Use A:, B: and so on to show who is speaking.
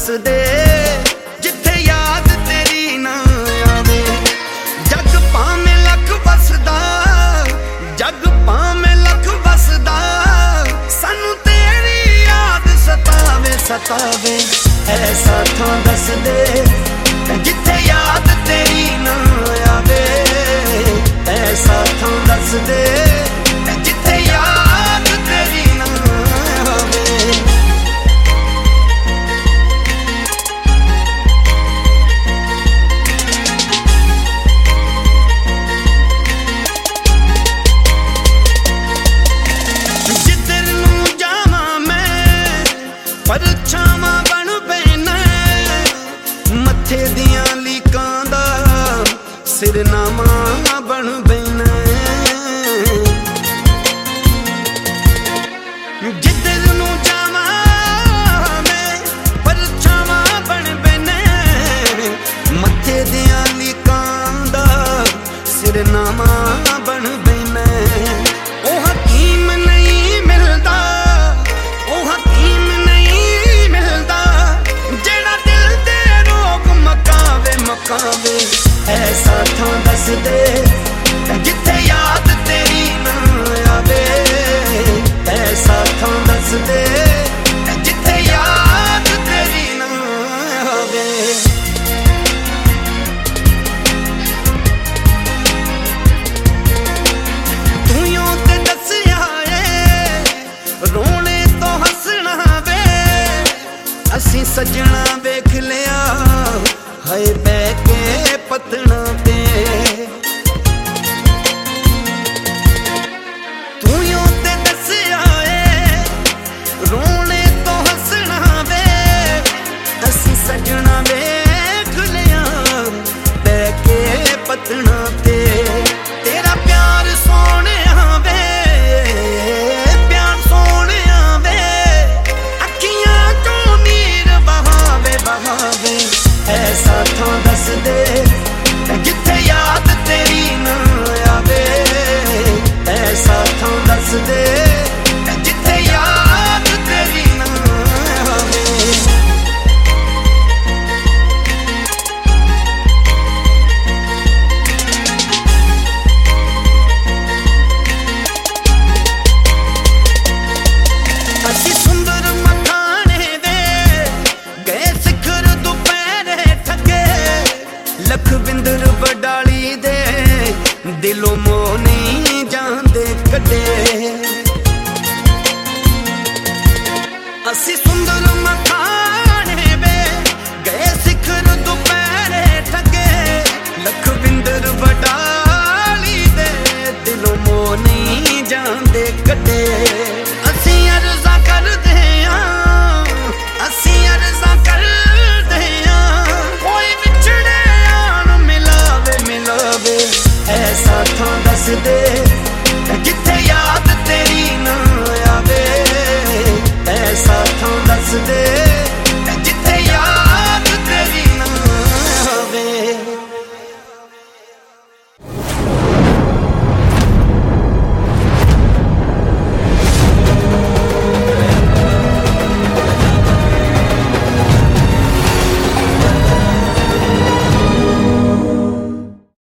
A: दस दे जिथे याद तेरी ना आवे। जग भावें लख वसदा, जग भावें लख वसदा, सानू तेरी याद सतावे सतावे। ऐसा थां दस दे जिथे याद तेरी ना आवे। ऐसा थां दस दे जिथे याद तेरी ना आवे। जिधर नूं जावां मैं परछावां बन पैना, मत्थे दियां लीकां दा सिरनामा बन पैना। जिधर नूं जावां मैं परछावां बन पैना, मत्थे दियां लीकां दा सिरनामा बन पैना। ओ हकीम नहीं मिलदा, ओ हकीम नहीं मिलदा, जेड़ा दिल दे रोग मकावे मकावे। ऐसा थां दस दे जिथे याद तेरी ना आवे। ऐसा थां दस दे जिथे याद तेरी ना आवे। तूं ते दसिया ए रोने तो हसना वे, असी सजना वेख लिया हाय बह के पतना ते। तूं ते दसिया ए रोने तो हसना वे, असी सजना वेख लिया बह के पतना ते। तेरा प्यार सोने वे, प्यार सोने वे, अखियां चों नीर बहावे बहावे। ऐसा थां दस दे जिथे याद तेरी ना आवे। ऐसा थां दस दे जिथे याद तेरी ना आवे। असी सुंदर मखाने वे गए सिखर दुपहरे ठगे, लखविंदर वडाली दे दिलों मोह नहीं जांदे कदे। असी सुंदर मखाने वे गए सिखर दुपहरे ठगे, लखविंदर वडाली दे दिलों मोह नहीं जांदे कदे।